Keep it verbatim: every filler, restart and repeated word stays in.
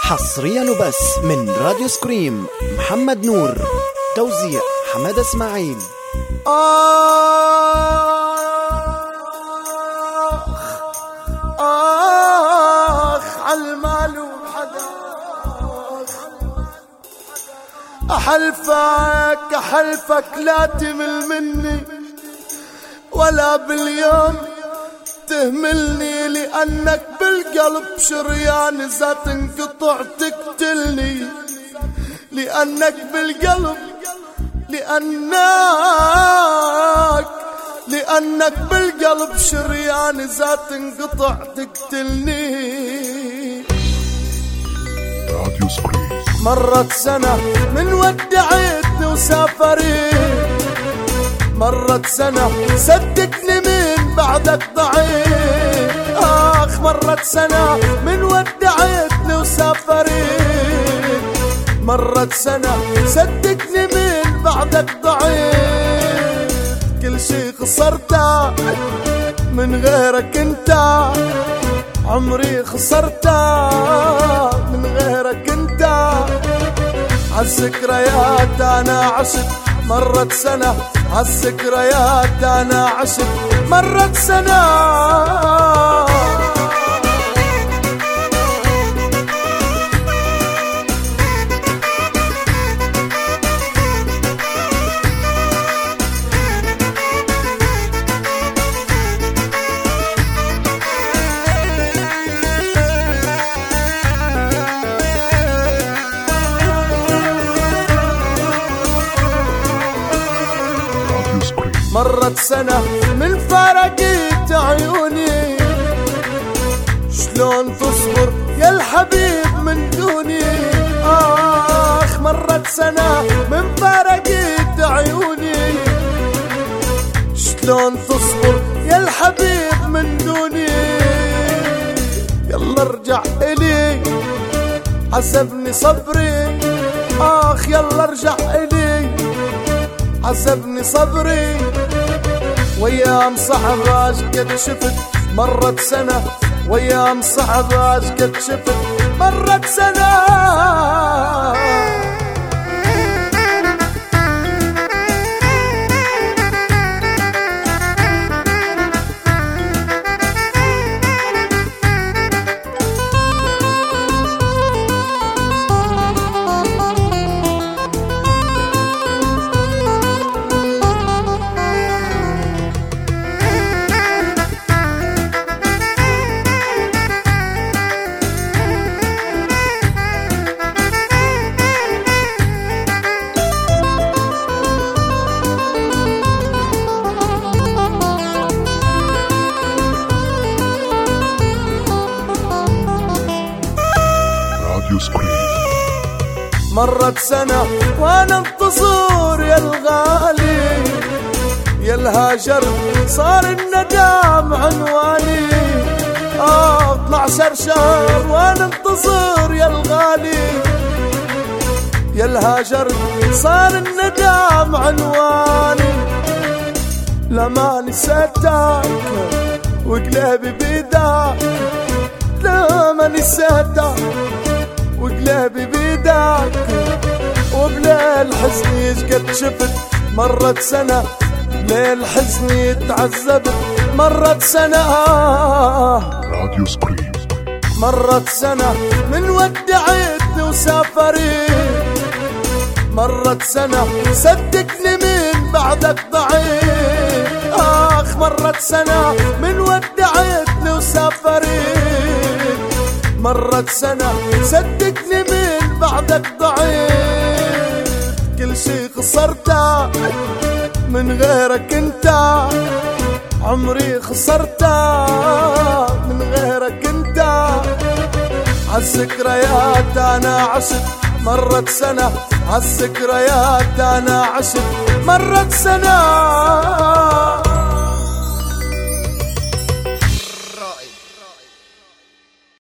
حصريا وبس من راديو سكريم. محمد نور، توزيع حمادة اسماعيل. آخ آخ عالمال وحدا أحلفك أحلفك لا تمل مني ولا باليوم تهملني، لأنك بالقلب شريان إذا تنقطع تقتلني، لأنك بالقلب لأنك لأنك بالقلب شريان إذا تنقطع تقتلني. راديو سكريم. مرت سنة من ودعتني وسافرت، مرت سنة صدقني من بعدك ضعيف. آخ مرت سنة من ودعتني وسافرت، مرت سنة صدقني من بعدك ضعيف. كل شي خسرته من غيرك انت، عمري خسرته من غيرك انت. عالذكريات انا عشت، مرت سنة عالذكريات انا عشت، مرت سنة. مرت سنة من فرقت عيوني، شلون تصبر يا الحبيب من دوني. آخ مرت سنة من فرقت عيوني، شلون تصبر يا الحبيب من دوني. يلا ارجع إلي عذبني صبري، آخ يلا ارجع إلي عذبني صبري. ويام صعبة قد شفت، مرت سنة ويام صعبة قد شفت، مرت سنة. مرت سنة وانا انتظر يا الغالي، يا الهاجر صار الندام عنواني. آه اثنعشر شهر وانا انتظر يا الغالي، يا الهاجر صار الندام عنواني. لما نسيتك وقلبي بيدك، لما نسيتك وقلبي بيدك، وبليل حزني قد شفت. مرت سنة بليل حزني تعذبت، مرت سنة. راديو سكريم. مرت سنة من ودعتني وسافرت، مرت سنة صدقني من بعدك ضعيف. آخ مرت سنة من ودعتني وسافرت، مرت سنة صدقني من بعدك ضعيف. كل شي خسرته من غيرك انت، عمري خسرته من غيرك انت. عالذكريات انا عشت، مرت سنة عالذكريات انا عشت، مرت سنة.